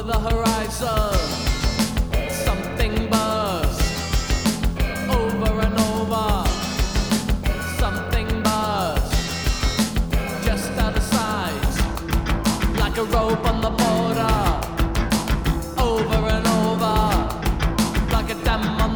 the horizon. Something buzzed over and over. Something buzzed just out of sight, like a rope on the ball.